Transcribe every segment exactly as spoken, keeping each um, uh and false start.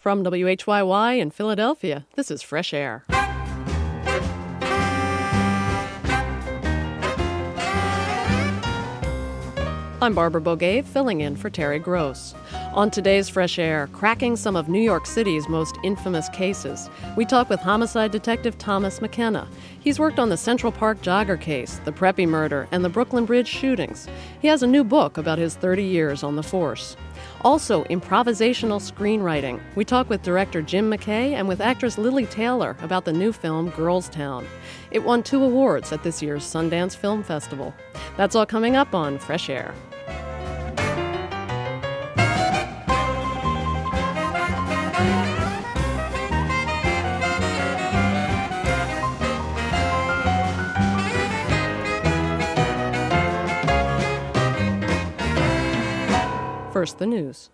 From W H Y Y in Philadelphia, this is Fresh Air. I'm Barbara Boguet, filling in for Terry Gross. On today's Fresh Air, cracking some of New York City's most infamous cases, we talk with homicide detective Thomas McKenna. He's worked on the Central Park jogger case, the Preppy murder, and the Brooklyn Bridge shootings. He has a new book about his thirty years on the force. Also, improvisational screenwriting. We talk with director Jim McKay and with actress Lily Taylor about the new film Girls Town. It won two awards at this year's Sundance Film Festival. That's all coming up on Fresh Air. First, the news.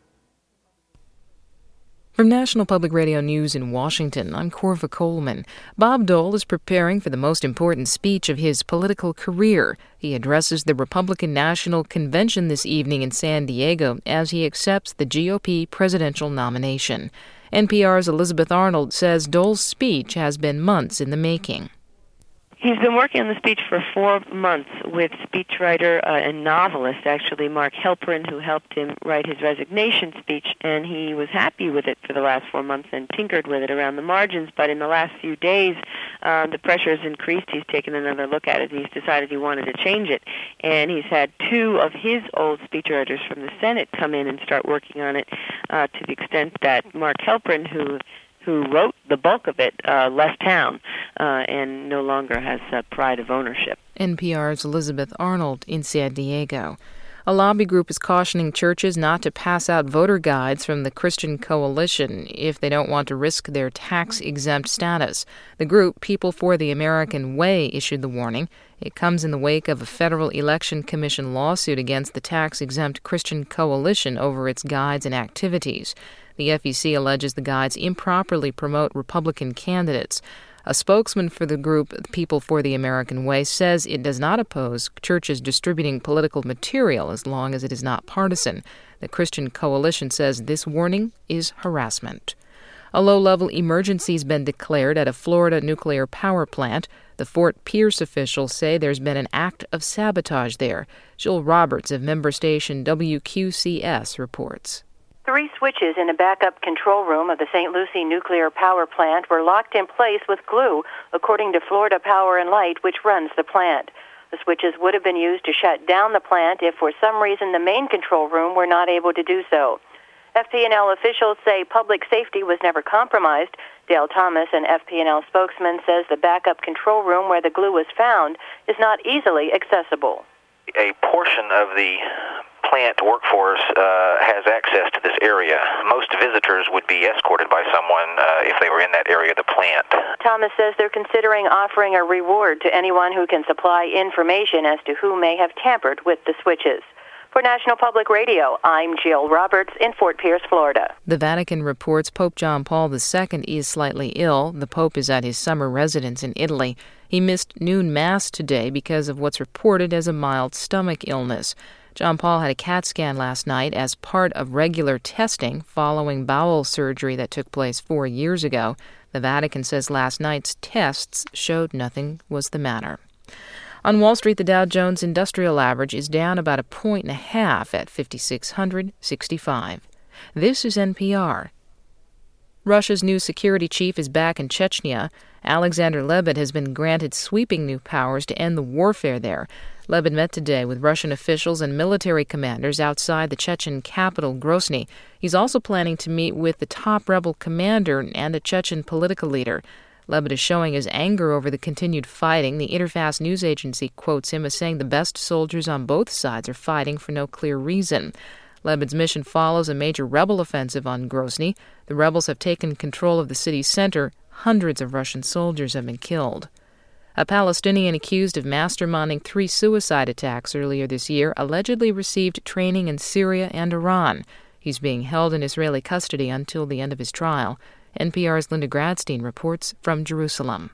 From National Public Radio News in Washington, I'm Corva Coleman. Bob Dole is preparing for the most important speech of his political career. He addresses the Republican National Convention this evening in San Diego as he accepts the G O P presidential nomination. N P R's Elizabeth Arnold says Dole's speech has been months in the making. He's been working on the speech for four months with speechwriter uh, and novelist, actually, Mark Halperin, who helped him write his resignation speech, and he was happy with it for the last four months and tinkered with it around the margins. But in the last few days, uh, the pressure has increased. He's taken another look at it, and he's decided he wanted to change it. And he's had two of his old speechwriters from the Senate come in and start working on it uh, to the extent that Mark Halperin, who who wrote the bulk of it, uh, left town uh, and no longer has uh, pride of ownership. N P R's Elizabeth Arnold in San Diego. A lobby group is cautioning churches not to pass out voter guides from the Christian Coalition if they don't want to risk their tax-exempt status. The group, People for the American Way, issued the warning. It comes in the wake of a Federal Election Commission lawsuit against the tax-exempt Christian Coalition over its guides and activities. The F E C alleges the guides improperly promote Republican candidates. A spokesman for the group People for the American Way says it does not oppose churches distributing political material as long as it is not partisan. The Christian Coalition says this warning is harassment. A low-level emergency has been declared at a Florida nuclear power plant. The Fort Pierce officials say there's been an act of sabotage there. Jill Roberts of member station W Q C S reports. Three switches in a backup control room of the Saint Lucie nuclear power plant were locked in place with glue, according to Florida Power and Light, which runs the plant. The switches would have been used to shut down the plant if for some reason the main control room were not able to do so. F P and L officials say public safety was never compromised. Dale Thomas, an F P and L spokesman, says the backup control room where the glue was found is not easily accessible. A portion of the plant workforce uh, has access to this area. Most visitors would be escorted by someone uh, if they were in that area of the plant. Thomas says they're considering offering a reward to anyone who can supply information as to who may have tampered with the switches. For National Public Radio, I'm Jill Roberts in Fort Pierce, Florida. The Vatican reports Pope John Paul the Second is slightly ill. The Pope is at his summer residence in Italy. He missed noon Mass today because of what's reported as a mild stomach illness. John Paul had a CAT scan last night as part of regular testing following bowel surgery that took place four years ago. The Vatican says last night's tests showed nothing was the matter. On Wall Street, the Dow Jones Industrial Average is down about a point and a half at five thousand six hundred sixty-five. This is N P R. Russia's new security chief is back in Chechnya. Alexander Lebed has been granted sweeping new powers to end the warfare there. Lebed met today with Russian officials and military commanders outside the Chechen capital, Grozny. He's also planning to meet with the top rebel commander and a Chechen political leader. Lebed is showing his anger over the continued fighting. The Interfast news agency quotes him as saying the best soldiers on both sides are fighting for no clear reason. Lebed's mission follows a major rebel offensive on Grozny. The rebels have taken control of the city's center. Hundreds of Russian soldiers have been killed. A Palestinian accused of masterminding three suicide attacks earlier this year allegedly received training in Syria and Iran. He's being held in Israeli custody until the end of his trial. N P R's Linda Gradstein reports from Jerusalem.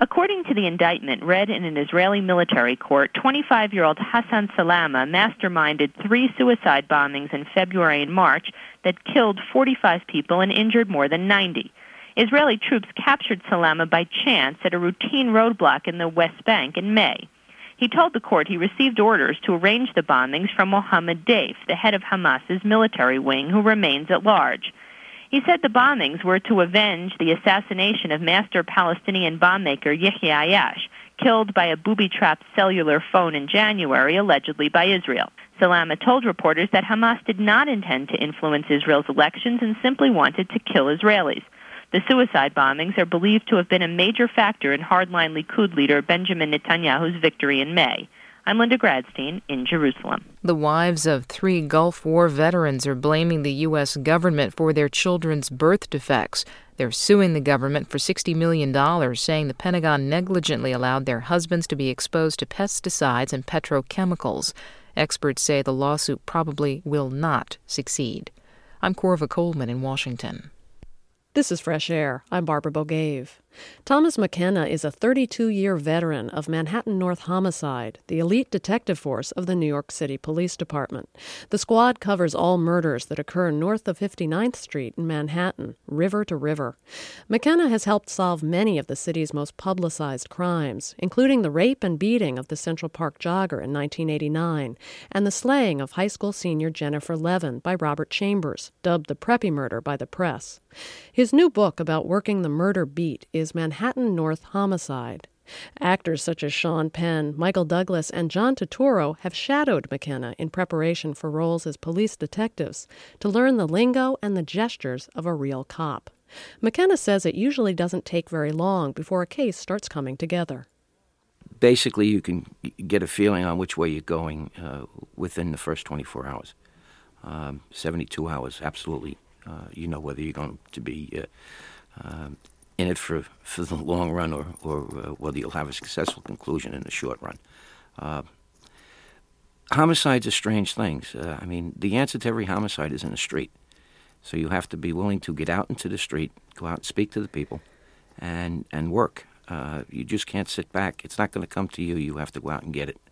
According to the indictment read in an Israeli military court, twenty-five-year-old Hassan Salama masterminded three suicide bombings in February and March that killed forty-five people and injured more than ninety. Israeli troops captured Salama by chance at a routine roadblock in the West Bank in May. He told the court he received orders to arrange the bombings from Mohammed Deif, the head of Hamas's military wing, who remains at large. He said the bombings were to avenge the assassination of master Palestinian bomb maker Yahya Ayyash, killed by a booby-trapped cellular phone in January, allegedly by Israel. Salama told reporters that Hamas did not intend to influence Israel's elections and simply wanted to kill Israelis. The suicide bombings are believed to have been a major factor in hardline Likud leader Benjamin Netanyahu's victory in May. I'm Linda Gradstein in Jerusalem. The wives of three Gulf War veterans are blaming the U S government for their children's birth defects. They're suing the government for sixty million dollars, saying the Pentagon negligently allowed their husbands to be exposed to pesticides and petrochemicals. Experts say the lawsuit probably will not succeed. I'm Corva Coleman in Washington. This is Fresh Air. I'm Barbara Bogave. Thomas McKenna is a thirty-two-year veteran of Manhattan North Homicide, the elite detective force of the New York City Police Department. The squad covers all murders that occur north of fifty-ninth Street in Manhattan, river to river. McKenna has helped solve many of the city's most publicized crimes, including the rape and beating of the Central Park jogger in nineteen eighty-nine and the slaying of high school senior Jennifer Levin by Robert Chambers, dubbed the Preppy Murder by the press. His new book about working the murder beat is Manhattan North Homicide. Actors such as Sean Penn, Michael Douglas, and John Turturro have shadowed McKenna in preparation for roles as police detectives to learn the lingo and the gestures of a real cop. McKenna says it usually doesn't take very long before a case starts coming together. Basically, you can get a feeling on which way you're going uh, within the first twenty-four hours. Um, seventy-two hours, absolutely. Uh, you know whether you're going to be uh, uh, in it for, for the long run or, or uh, whether you'll have a successful conclusion in the short run. Uh, homicides are strange things. Uh, I mean, the answer to every homicide is in the street. So you have to be willing to get out into the street, go out and speak to the people, and, and work. Uh, you just can't sit back. It's not going to come to you. You have to go out and get it.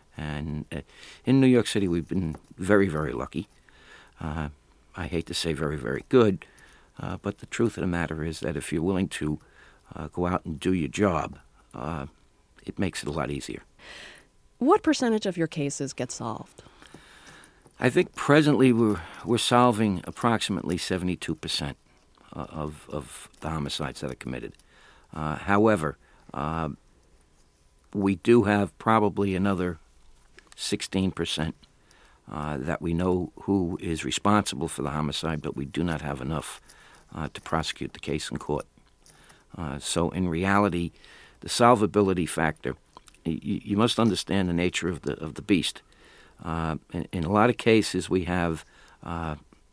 And uh, in New York City, we've been very, very lucky. Uh, I hate to say very, very good, uh, but the truth of the matter is that if you're willing to uh, go out and do your job, uh, it makes it a lot easier. What percentage of your cases get solved? I think presently we're we're solving approximately seventy-two percent of, of the homicides that are committed. Uh, however, uh, we do have probably another sixteen percent Uh, that we know who is responsible for the homicide, but we do not have enough uh, to prosecute the case in court. Uh, so in reality, the solvability factor, y- you must understand the nature of the of the beast. Uh, in, in a lot of cases, we have uh,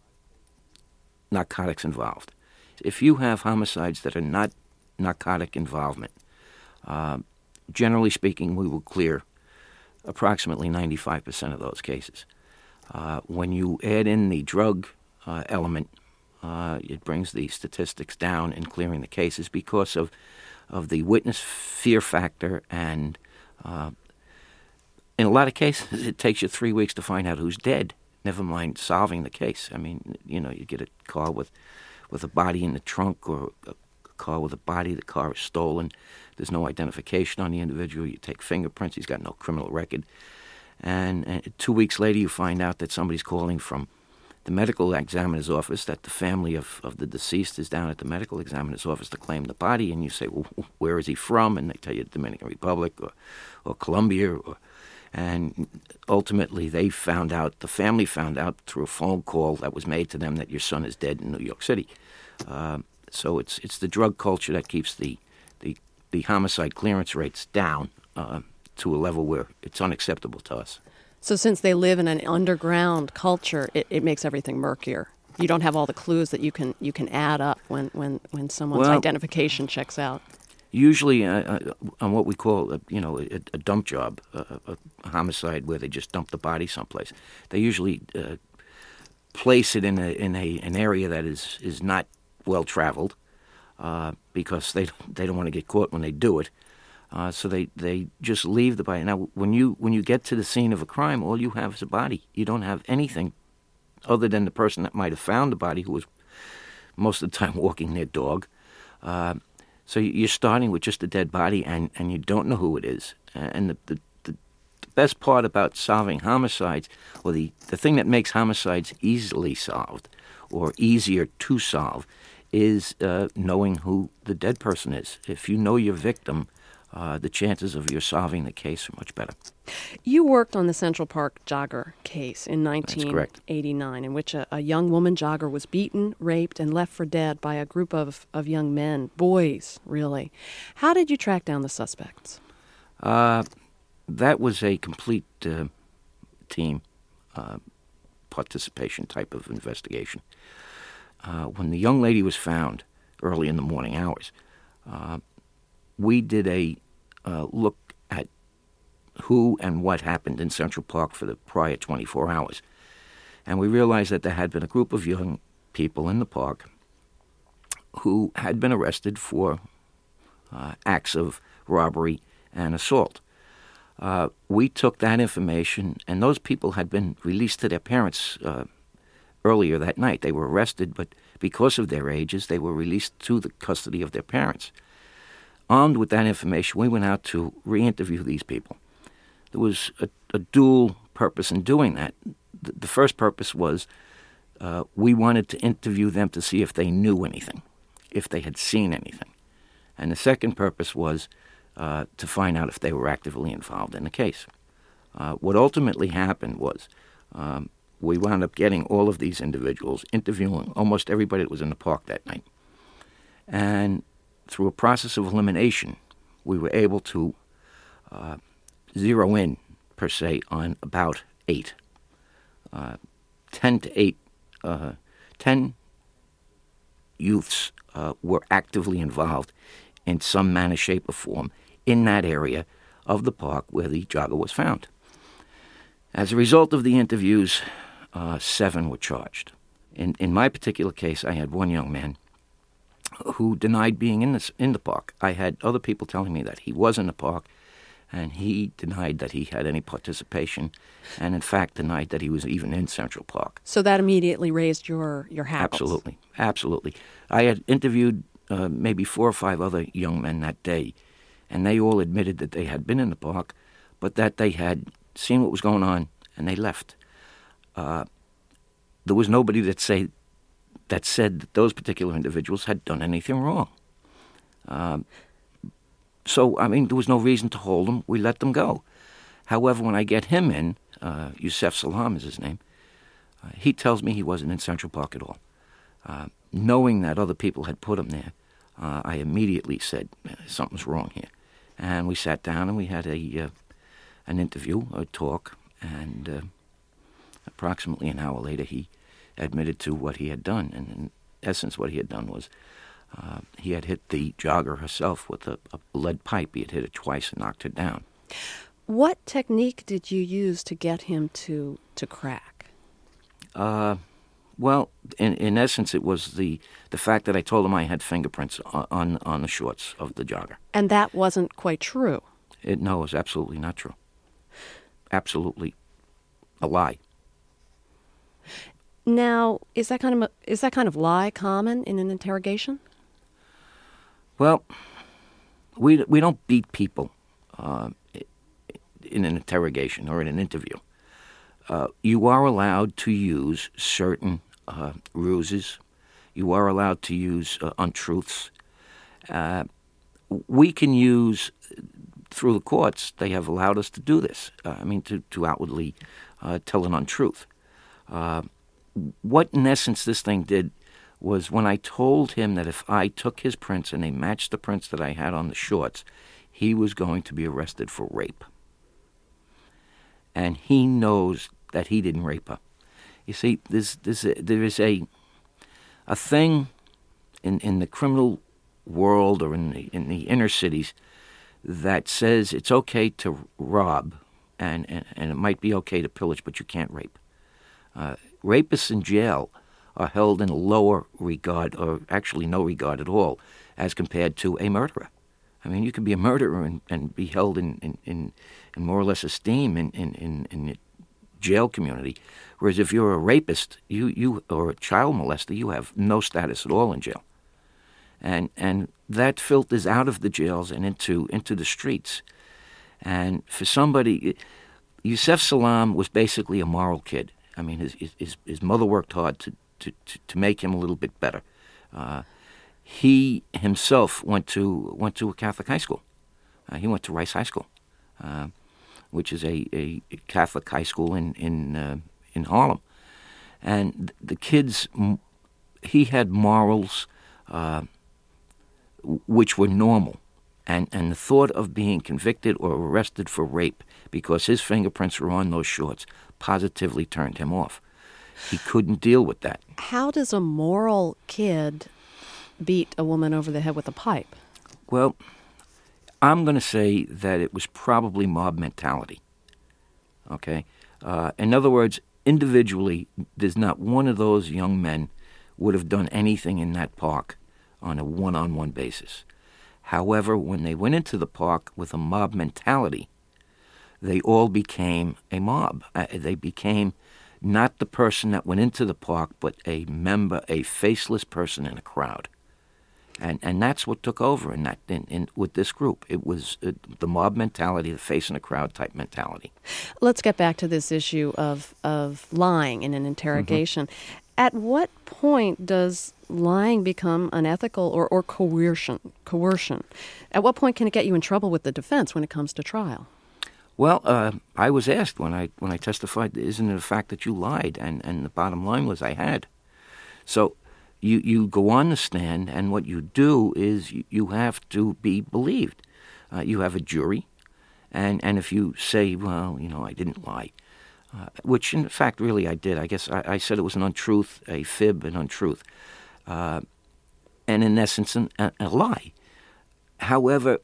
narcotics involved. If you have homicides that are not narcotic involvement, uh, generally speaking, we will clear approximately ninety-five percent of those cases. Uh, when you add in the drug uh, element, uh, it brings the statistics down in clearing the cases because of of the witness fear factor, and uh, in a lot of cases, it takes you three weeks to find out who's dead. Never mind solving the case. I mean, you know, you get a car with with a body in the trunk, or a car with a body. The car is stolen. There's no identification on the individual. You take fingerprints. He's got no criminal record. And, and two weeks later, you find out that somebody's calling from the medical examiner's office, that the family of, of the deceased is down at the medical examiner's office to claim the body. And you say, well, where is he from? And they tell you Dominican Republic or, or Colombia. Or, and ultimately, they found out, the family found out through a phone call that was made to them that your son is dead in New York City. Uh, so it's it's the drug culture that keeps the, the, the homicide clearance rates down uh, to a level where it's unacceptable to us. So since they live in an underground culture, it, it makes everything murkier. You don't have all the clues that you can you can add up when, when, when someone's well, identification checks out. Usually uh, on what we call, a, you know, a, a dump job, a, a homicide where they just dump the body someplace, they usually uh, place it in a in a an area that is, is not well traveled. uh, because they they don't want to get caught when they do it. Uh, so they, they just leave the body. Now, when you when you get to the scene of a crime, all you have is a body. You don't have anything other than the person that might have found the body, who was most of the time walking their dog. Uh, so you're starting with just a dead body, and, and you don't know who it is. And the, the, the best part about solving homicides, or the, the thing that makes homicides easily solved, or easier to solve, is uh, knowing who the dead person is. If you know your victim, Uh, the chances of your solving the case are much better. You worked on the Central Park jogger case in nineteen eighty-nine, in which a, a young woman jogger was beaten, raped, and left for dead by a group of, of young men, boys, really. How did you track down the suspects? Uh, that was a complete uh, team uh, participation type of investigation. Uh, when the young lady was found early in the morning hours, uh, we did a uh, look at who and what happened in Central Park for the prior twenty-four hours. And we realized that there had been a group of young people in the park who had been arrested for uh, acts of robbery and assault. Uh, we took that information, and those people had been released to their parents uh, earlier that night. They were arrested, but because of their ages, they were released to the custody of their parents. Armed with that information, we went out to re-interview these people. There was a, a dual purpose in doing that. The, the first purpose was uh, we wanted to interview them to see if they knew anything, if they had seen anything. And the second purpose was uh, to find out if they were actively involved in the case. Uh, what ultimately happened was um, we wound up getting all of these individuals, interviewing almost everybody that was in the park that night. And through a process of elimination, we were able to uh, zero in, per se, on about eight. Uh, ten to eight, uh, ten youths uh, were actively involved in some manner, shape, or form in that area of the park where the jogger was found. As a result of the interviews, uh, seven were charged. In, in my particular case, I had one young man who denied being in this in the park. I had other people telling me that he was in the park, and he denied that he had any participation, and in fact denied that he was even in Central Park. So that immediately raised your, your hackles. Absolutely, absolutely. I had interviewed uh, maybe four or five other young men that day, and they all admitted that they had been in the park, but that they had seen what was going on, and they left. Uh, there was nobody that say that said that those particular individuals had done anything wrong. Um, so, I mean, there was no reason to hold them. We let them go. However, when I get him in, uh, Yusef Salam is his name, uh, he tells me he wasn't in Central Park at all. Uh, knowing that other people had put him there, uh, I immediately said, something's wrong here. And we sat down and we had a uh, an interview, a talk, and uh, approximately an hour later he admitted to what he had done. And in essence, what he had done was uh, he had hit the jogger herself with a, a lead pipe. He had hit her twice and knocked her down. What technique did you use to get him to, to crack? Uh, well, in, in essence, it was the, the fact that I told him I had fingerprints on, on, on the shorts of the jogger. And that wasn't quite true? It, no, it was absolutely not true. Absolutely a lie. Now, is that kind of a, is that kind of lie common in an interrogation? Well, we we don't beat people uh, in an interrogation or in an interview. Uh, you are allowed to use certain uh, ruses. You are allowed to use uh, untruths. Uh, we can use, through the courts, they have allowed us to do this. Uh, I mean, to, to outwardly uh, tell an untruth. Uh, What, in essence, this thing did was when I told him that if I took his prints and they matched the prints that I had on the shorts, he was going to be arrested for rape. And he knows that he didn't rape her. You see, there's, there's a, there is a a thing in, in the criminal world or in the, in the inner cities that says it's okay to rob and, and, and it might be okay to pillage, but you can't rape. Uh, rapists in jail are held in lower regard, or actually no regard at all, as compared to a murderer. I mean, you can be a murderer and, and be held in, in, in, in more or less esteem in, in, in, in the jail community, whereas if you're a rapist you, you or a child molester, you have no status at all in jail. And and that filters out of the jails and into into the streets. And for somebody, Yusef Salaam was basically a moral kid. I mean, his his, his mother worked hard to, to, to, to make him a little bit better. Uh, he himself went to went to a Catholic high school. Uh, he went to Rice High School, uh, which is a, a Catholic high school in in uh, in Harlem. And the kids, he had morals uh, which were normal. And and the thought of being convicted or arrested for rape because his fingerprints were on those shorts positively turned him off. He couldn't deal with that. How does a moral kid beat a woman over the head with a pipe? Well, I'm going to say that it was probably mob mentality. Okay? Uh, in other words, individually, there's not one of those young men would have done anything in that park on a one-on-one basis. However, when they went into the park with a mob mentality, they all became a mob. Uh, they became not the person that went into the park, but a member, a faceless person in a crowd. And and that's what took over in that in, in with this group. It was uh, the mob mentality, the face in a crowd type mentality. Let's get back to this issue of of lying in an interrogation. Mm-hmm. At what point does lying become unethical or, or coercion? Coercion. At what point can it get you in trouble with the defense when it comes to trial? Well, uh, I was asked when I when I testified, isn't it a fact that you lied? And and the bottom line was I had. So you you go on the stand, and what you do is you, you have to be believed. Uh, you have a jury, and and if you say, well, you know, I didn't lie. Uh, which, in fact, really I did. I guess I, I said it was an untruth, a fib, an untruth, uh, and in essence, an, a, a lie. However,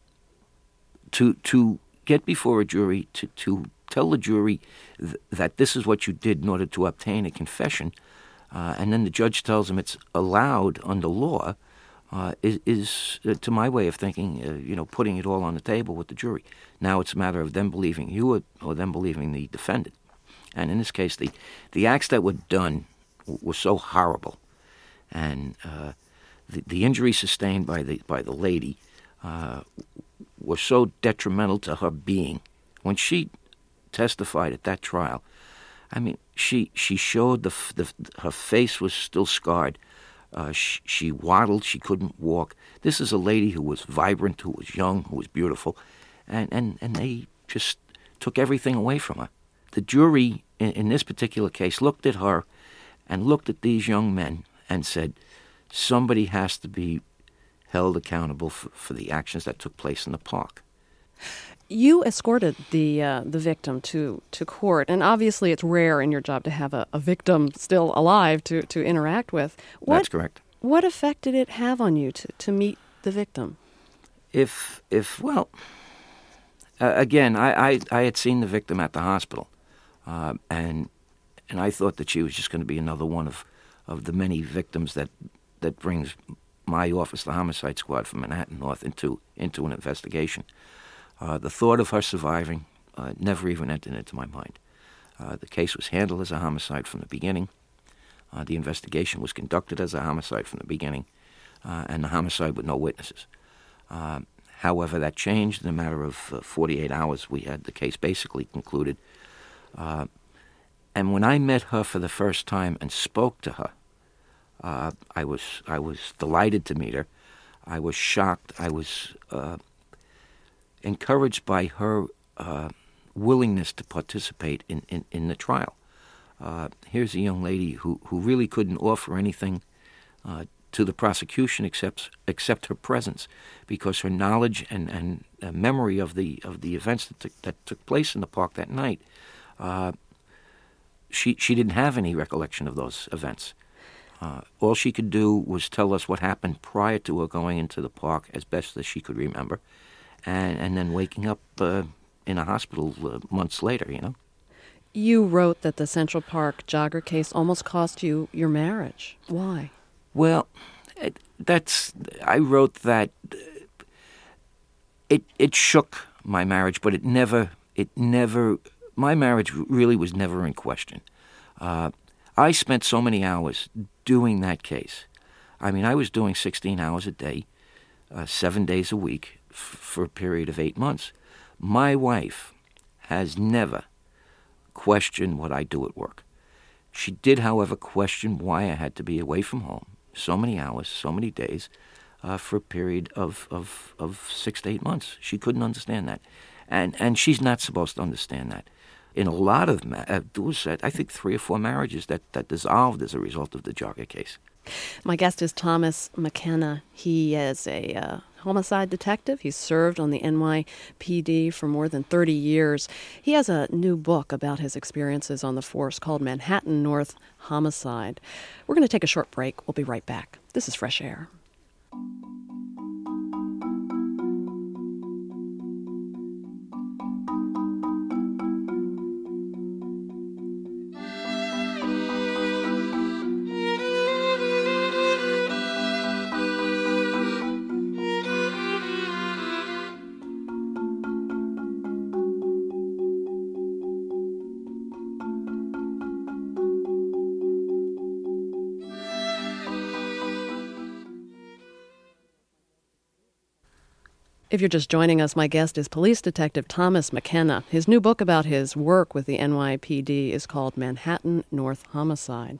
to to get before a jury, to, to tell the jury th- that this is what you did in order to obtain a confession, uh, and then the judge tells them it's allowed under law, uh, is, is uh, to my way of thinking, uh, you know, putting it all on the table with the jury. Now it's a matter of them believing you or, or them believing the defendant. And in this case, the, the acts that were done w- were so horrible, and uh, the, the injuries sustained by the by the lady uh, were so detrimental to her being. When she testified at that trial, I mean, she she showed the, the her face was still scarred. Uh, she, she waddled. She couldn't walk. This is a lady who was vibrant, who was young, who was beautiful, and and, and they just took everything away from her. The jury, in, in this particular case, looked at her and looked at these young men and said, somebody has to be held accountable for, for the actions that took place in the park. You escorted the uh, the victim to, to court, and obviously it's rare in your job to have a, a victim still alive to, to interact with. What, That's correct. What effect did it have on you to, to meet the victim? If, if well, uh, again, I, I, I had seen the victim at the hospital, uh, and and I thought that she was just going to be another one of, of the many victims that that brings my office, the Homicide Squad from Manhattan North, into into an investigation. Uh, the thought of her surviving uh, never even entered into my mind. Uh, the case was handled as a homicide from the beginning. Uh, the investigation was conducted as a homicide from the beginning, uh, and the homicide with no witnesses. Uh, however, that changed in a matter of uh, forty-eight hours. We had the case basically concluded. Uh, and when I met her for the first time and spoke to her, uh, I was I was delighted to meet her. I was shocked. I was Uh, encouraged by her uh, willingness to participate in, in, in the trial. Uh, here's a young lady who, who really couldn't offer anything uh, to the prosecution except except her presence, because her knowledge and, and uh, memory of the of the events that took, that took place in the park that night, uh, she she didn't have any recollection of those events. Uh, all she could do was tell us what happened prior to her going into the park as best as she could remember. And, and then waking up uh, in a hospital uh, months later, you know. You wrote that the Central Park jogger case almost cost you your marriage. Why? Well, it, that's I wrote that. It it shook my marriage, but it never it never my marriage really was never in question. Uh, I spent so many hours doing that case. I mean, I was doing sixteen hours a day, uh, seven days a week f- for a period of eight months. My wife has never questioned what I do at work. She did, however, question why I had to be away from home so many hours, so many days, uh, for a period of, of, of six to eight months. She couldn't understand that. And and she's not supposed to understand that. In a lot of, ma- uh, there was, uh, I think, three or four marriages that, that dissolved as a result of the Jogga case. My guest is Thomas McKenna. He is a uh, homicide detective. He's served on the N Y P D for more than thirty years. He has a new book about his experiences on the force called Manhattan North Homicide. We're going to take a short break. We'll be right back. This is Fresh Air. If you're just joining us, my guest is Police Detective Thomas McKenna. His new book about his work with the N Y P D is called Manhattan North Homicide.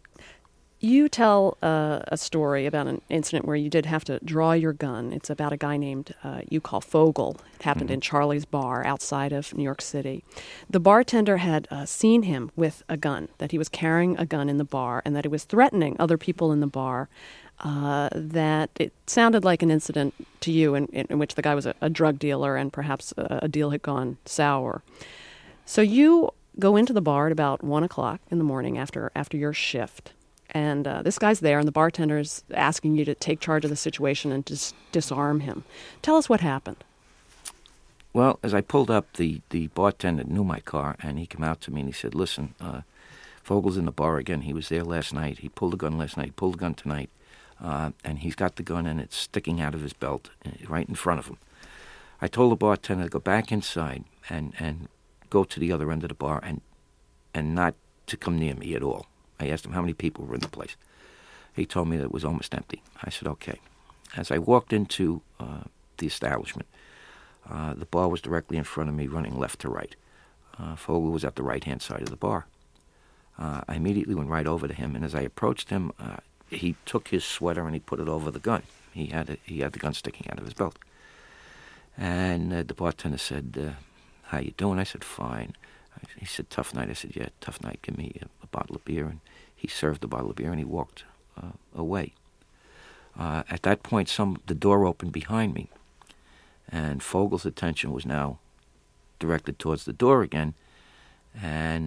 You tell uh, a story about an incident where you did have to draw your gun. It's about a guy named, uh, you call Fogel. It happened mm-hmm. in Charlie's Bar outside of New York City. The bartender had uh, seen him with a gun, that he was carrying a gun in the bar, and that he was threatening other people in the bar. Uh, that it sounded like an incident to you in, in, in which the guy was a, a drug dealer and perhaps a, a deal had gone sour. So you go into the bar at about one o'clock in the morning after after your shift, and uh, this guy's there, and the bartender's asking you to take charge of the situation and just disarm him. Tell us what happened. Well, as I pulled up, the, the bartender knew my car, and he came out to me and he said, listen, uh, Fogel's in the bar again. He was there last night. He pulled a gun last night. He pulled a gun tonight. Uh, and he's got the gun, and it's sticking out of his belt right in front of him. I told the bartender to go back inside and, and go to the other end of the bar and and not to come near me at all. I asked him how many people were in the place. He told me that it was almost empty. I said, okay. As I walked into uh, the establishment, uh, the bar was directly in front of me, running left to right. Uh, Fogel was at the right-hand side of the bar. Uh, I immediately went right over to him, and as I approached him, uh, he took his sweater and he put it over the gun. He had a, he had the gun sticking out of his belt. And uh, the bartender said, uh, how you doing? I said, fine. He said, tough night. I said, yeah, tough night. Give me a, a bottle of beer. And he served the bottle of beer and he walked uh, away. Uh, at that point, some the door opened behind me. And Fogel's attention was now directed towards the door again. And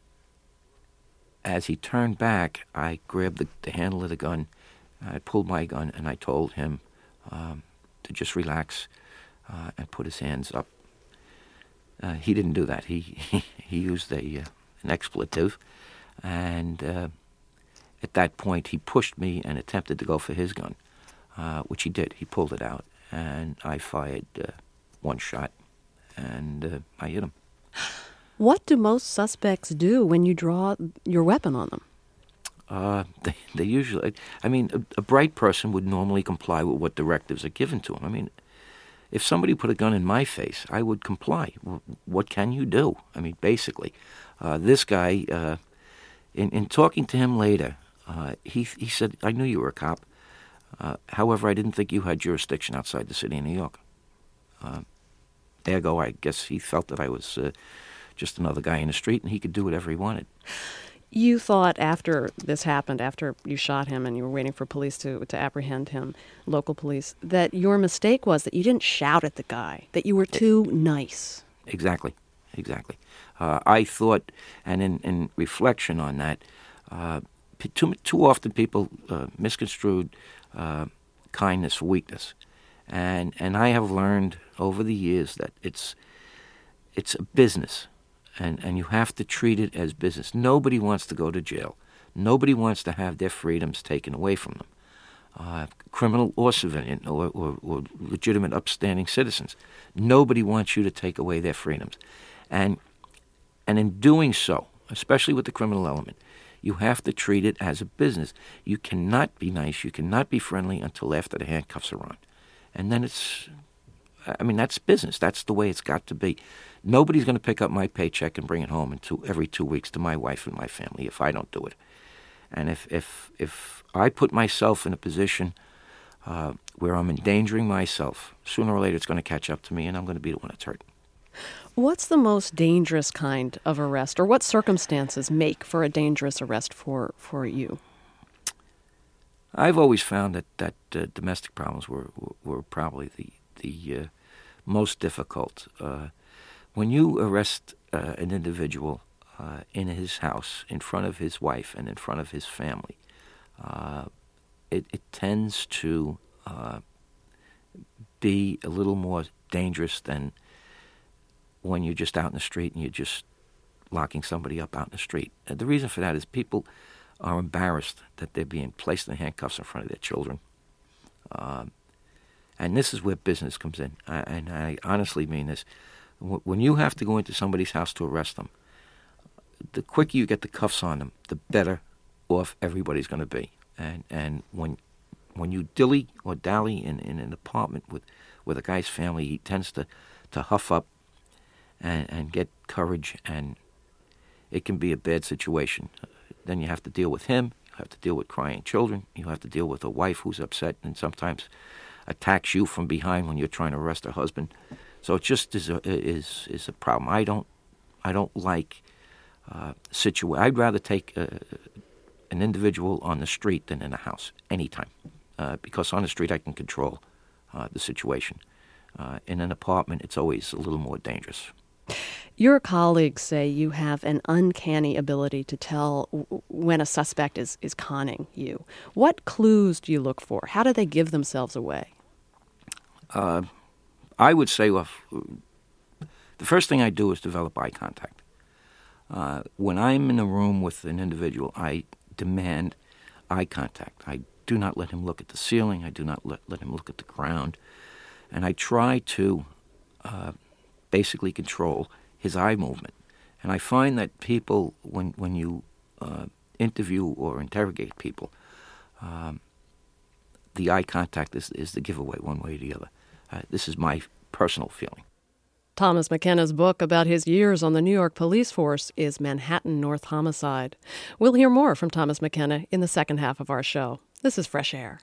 as he turned back, I grabbed the, the handle of the gun, I pulled my gun, and I told him um, to just relax uh, and put his hands up. Uh, he didn't do that. He he, he used a uh, an expletive, and uh, at that point he pushed me and attempted to go for his gun, uh, which he did. He pulled it out, and I fired uh, one shot, and uh, I hit him. What do most suspects do when you draw your weapon on them? Uh, they, they usually, I mean, a, a bright person would normally comply with what directives are given to them. I mean, if somebody put a gun in my face, I would comply. W- what can you do? I mean, basically. Uh, this guy, uh, in, in talking to him later, uh, he he said, I knew you were a cop. Uh, however, I didn't think you had jurisdiction outside the city of New York. Uh, ergo, I guess he felt that I was uh, just another guy in the street and he could do whatever he wanted. You thought after this happened, after you shot him and you were waiting for police to, to apprehend him, local police, that your mistake was that you didn't shout at the guy, that you were too nice. Exactly, exactly. Uh, I thought, and in, in reflection on that, uh, too, too often people uh, misconstrued uh, kindness for weakness. And and I have learned over the years that it's it's a business. And, and you have to treat it as business. Nobody wants to go to jail. Nobody wants to have their freedoms taken away from them. uh, criminal or civilian, or, or, or legitimate, upstanding citizens. Nobody wants you to take away their freedoms. And, and in doing so, especially with the criminal element, you have to treat it as a business. You cannot be nice, you cannot be friendly until after the handcuffs are on. And then it's, I mean, that's business. That's the way it's got to be. Nobody's going to pick up my paycheck and bring it home in two, every two weeks to my wife and my family if I don't do it. And if if if I put myself in a position uh, where I'm endangering myself, sooner or later it's going to catch up to me, and I'm going to be the one that's hurt. What's the most dangerous kind of arrest, or what circumstances make for a dangerous arrest for, for you? I've always found that, that uh, domestic problems were, were, were probably the, the uh, most difficult. Uh, when you arrest uh, an individual uh, in his house, in front of his wife and in front of his family, uh, it, it tends to uh, be a little more dangerous than when you're just out in the street and you're just locking somebody up out in the street. And the reason for that is people are embarrassed that they're being placed in handcuffs in front of their children. Um, and this is where business comes in. I, and I honestly mean this. When you have to go into somebody's house to arrest them, the quicker you get the cuffs on them, the better off everybody's going to be. And and when when you dilly or dally in, in an apartment with, with a guy's family, he tends to, to huff up and, and get courage, and it can be a bad situation. Then you have to deal with him, you have to deal with crying children, you have to deal with a wife who's upset and sometimes attacks you from behind when you're trying to arrest her husband. So it just is a, is is a problem. I don't I don't like uh, situa- I'd rather take uh, an individual on the street than in a house anytime, uh, because on the street I can control uh, the situation. Uh, in an apartment, it's always a little more dangerous. Your colleagues say you have an uncanny ability to tell w- when a suspect is, is conning you. What clues do you look for? How do they give themselves away? Uh, I would say, well, the first thing I do is develop eye contact. Uh, when I'm in a room with an individual, I demand eye contact. I do not let him look at the ceiling. I do not let, let him look at the ground. And I try to uh, basically control his eye movement. And I find that people, when when you uh, interview or interrogate people, um, the eye contact is, is the giveaway one way or the other. Uh, this is my personal feeling. Thomas McKenna's book about his years on the New York police force is Manhattan North Homicide. We'll hear more from Thomas McKenna in the second half of our show. This is Fresh Air.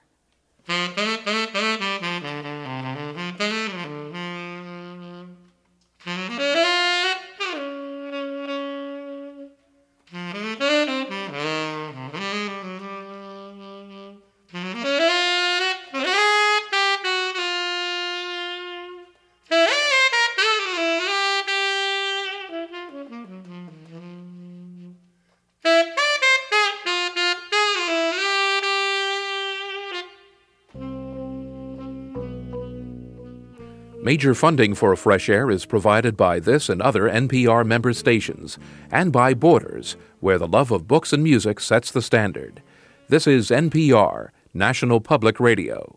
Major funding for Fresh Air is provided by this and other N P R member stations, and by Borders, where the love of books and music sets the standard. This is N P R, National Public Radio.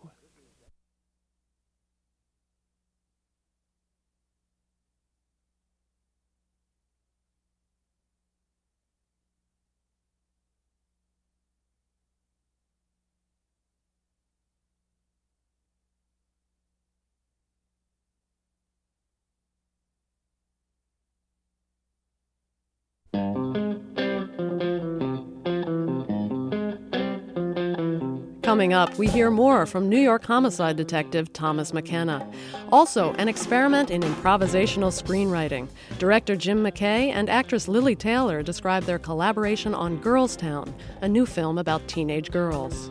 Coming up, we hear more from New York homicide detective Thomas McKenna. Also, an experiment in improvisational screenwriting. Director Jim McKay and actress Lily Taylor describe their collaboration on Girls Town, a new film about teenage girls.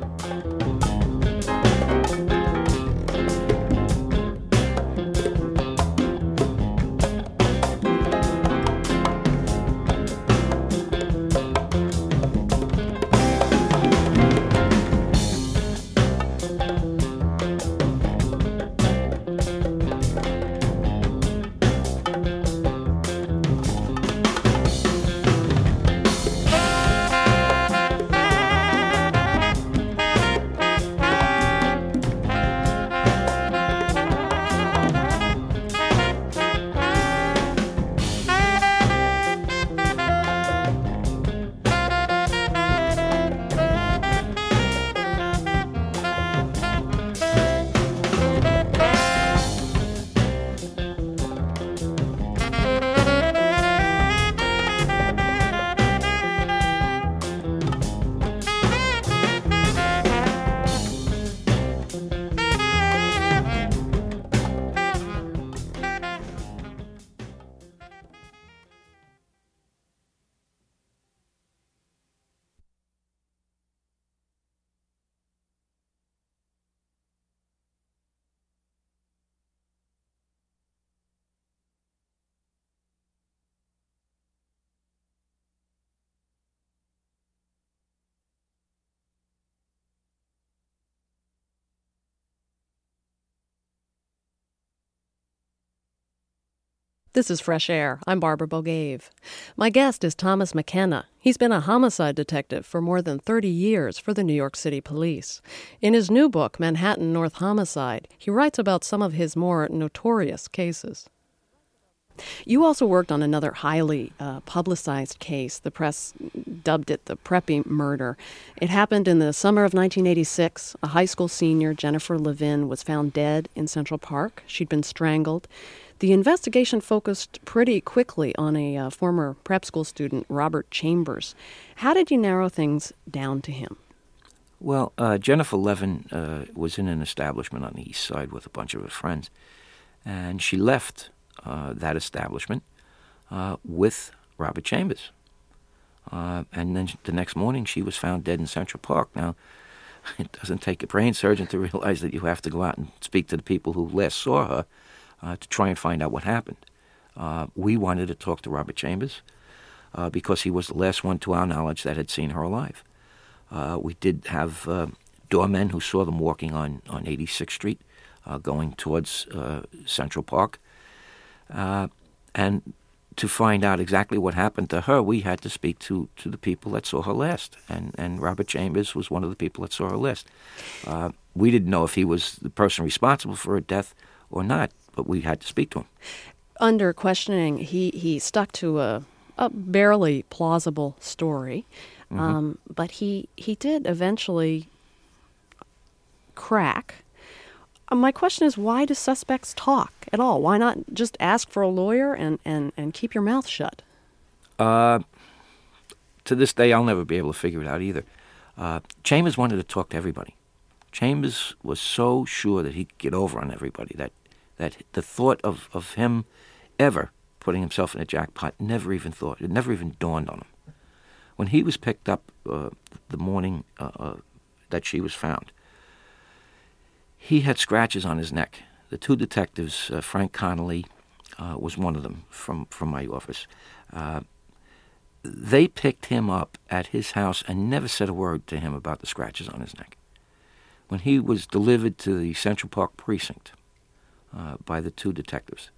This is Fresh Air. I'm Barbara Bogave. My guest is Thomas McKenna. He's been a homicide detective for more than thirty years for the New York City Police. In his new book, Manhattan North Homicide, he writes about some of his more notorious cases. You also worked on another highly uh, publicized case. The press dubbed it the Preppy murder. It happened in the summer of nineteen eighty-six. A high school senior, Jennifer Levin, was found dead in Central Park. She'd been strangled. The investigation focused pretty quickly on a uh, former prep school student, Robert Chambers. How did you narrow things down to him? Well, uh, Jennifer Levin uh, was in an establishment on the East Side with a bunch of her friends, and she left uh, that establishment uh, with Robert Chambers. Uh, and then the next morning, she was found dead in Central Park. Now, it doesn't take a brain surgeon to realize that you have to go out and speak to the people who last saw her uh, to try and find out what happened. Uh, we wanted to talk to Robert Chambers uh, because he was the last one, to our knowledge, that had seen her alive. Uh, we did have uh, doormen who saw them walking on, on eighty-sixth Street, uh, going towards uh, Central Park. Uh, and to find out exactly what happened to her, we had to speak to, to the people that saw her last. And, and Robert Chambers was one of the people that saw her last. Uh, we didn't know if he was the person responsible for her death or not, but we had to speak to him. Under questioning, he, he stuck to a, a barely plausible story. Mm-hmm. Um, but he, he did eventually crack. Uh, my question is, why do suspects talk at all? Why not just ask for a lawyer and, and, and keep your mouth shut? Uh, to this day, I'll never be able to figure it out either. Uh, Chambers wanted to talk to everybody. Chambers was so sure that he could get over on everybody that that the thought of, of him ever putting himself in a jackpot never even thought, it never even dawned on him. When he was picked up uh, the morning uh, uh, that she was found, he had scratches on his neck. The two detectives, uh, Frank Connolly uh, was one of them from, from my office. Uh, they picked him up at his house and never said a word to him about the scratches on his neck. When he was delivered to the Central Park precinct uh, by the two detectives,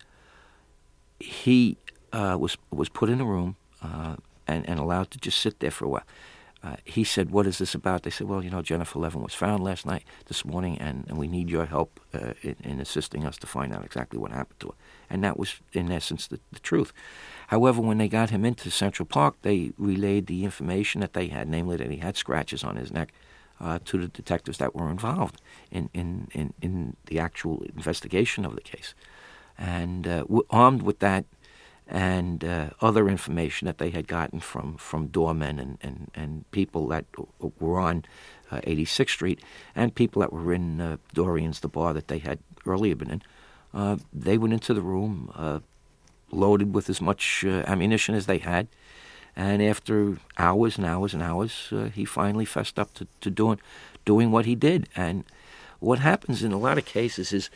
he uh, was was put in a room uh, and, and allowed to just sit there for a while. Uh, he said, "What is this about?" They said, "Well, you know, Jennifer Levin was found last night, this morning, and, and we need your help uh, in, in assisting us to find out exactly what happened to her." And that was, in essence, the, the truth. However, when they got him into Central Park, they relayed the information that they had, namely that he had scratches on his neck, uh, to the detectives that were involved in, in, in, in the actual investigation of the case. And uh, armed with that, and uh, other information that they had gotten from, from doormen and, and, and people that were on uh, eighty-sixth Street and people that were in uh, Dorian's, the bar that they had earlier been in, uh, they went into the room uh, loaded with as much uh, ammunition as they had. And after hours and hours and hours, uh, he finally fessed up to, to doing, doing what he did. And what happens in a lot of cases is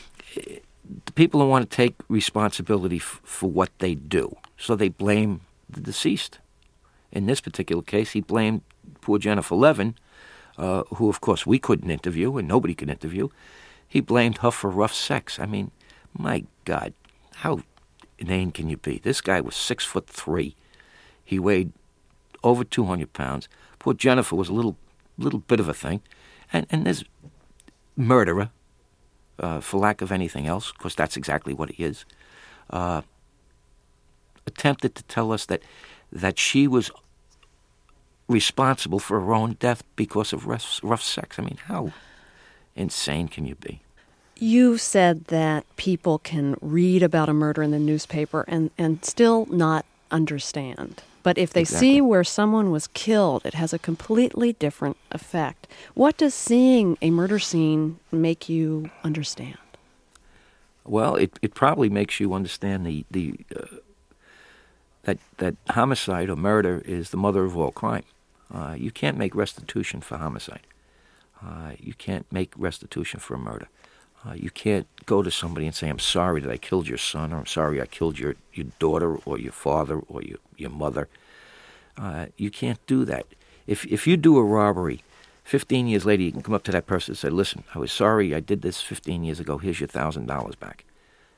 the people don't want to take responsibility f- for what they do, so they blame the deceased. In this particular case, he blamed poor Jennifer Levin, uh, who, of course, we couldn't interview and nobody could interview. He blamed her for rough sex. I mean, my God, how inane can you be? This guy was six foot three. He weighed over two hundred pounds. Poor Jennifer was a little, little bit of a thing, and and this murderer. Uh, for lack of anything else, because that's exactly what he is, uh, attempted to tell us that that she was responsible for her own death because of rough, rough sex. I mean, how insane can you be? You said that people can read about a murder in the newspaper and, and still not understand. But if they Exactly. see where someone was killed, it has a completely different effect. What does seeing a murder scene make you understand? Well, it, it probably makes you understand the, the uh, that that homicide or murder is the mother of all crime. Uh, you can't make restitution for homicide. Uh, you can't make restitution for a murder. Uh, you can't go to somebody and say, "I'm sorry that I killed your son," or "I'm sorry I killed your, your daughter or your father or your, your mother." Uh, you can't do that. If if you do a robbery, fifteen years later you can come up to that person and say, "Listen, I was sorry I did this fifteen years ago. Here's your one thousand dollars back."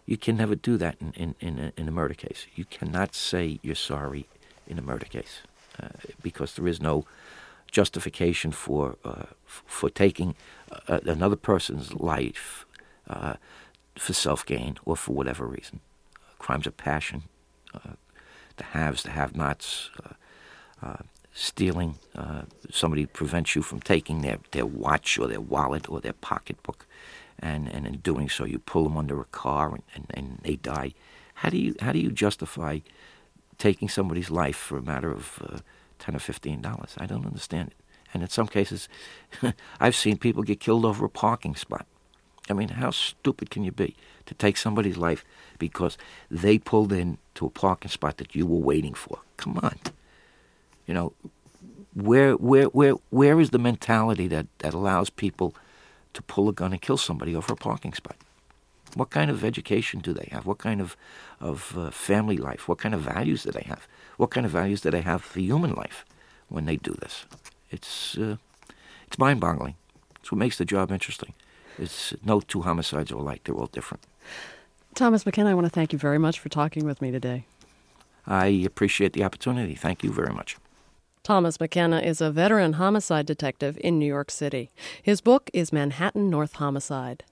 You can never do that in, in, in, a, in a murder case. You cannot say you're sorry in a murder case uh, because there is no justification for uh, f- for taking uh, another person's life uh, for self-gain or for whatever reason. Uh, crimes of passion, uh, the haves, the have-nots, uh, uh, stealing. Uh, somebody prevents you from taking their, their watch or their wallet or their pocketbook, and, and in doing so you pull them under a car and, and, and they die. How do you how do you justify taking somebody's life for a matter of uh, ten or fifteen dollars? I don't understand it. And in some cases, I've seen people get killed over a parking spot. I mean, how stupid can you be to take somebody's life because they pulled in to a parking spot that you were waiting for? Come on. You know, where where where where is the mentality that, that allows people to pull a gun and kill somebody over a parking spot? What kind of education do they have? What kind of of uh, family life? What kind of values do they have? What kind of values do they have for human life when they do this? It's uh, it's mind-boggling. It's what makes the job interesting. It's no two homicides are alike. They're all different. Thomas McKenna, I want to thank you very much for talking with me today. I appreciate the opportunity. Thank you very much. Thomas McKenna is a veteran homicide detective in New York City. His book is Manhattan North Homicide.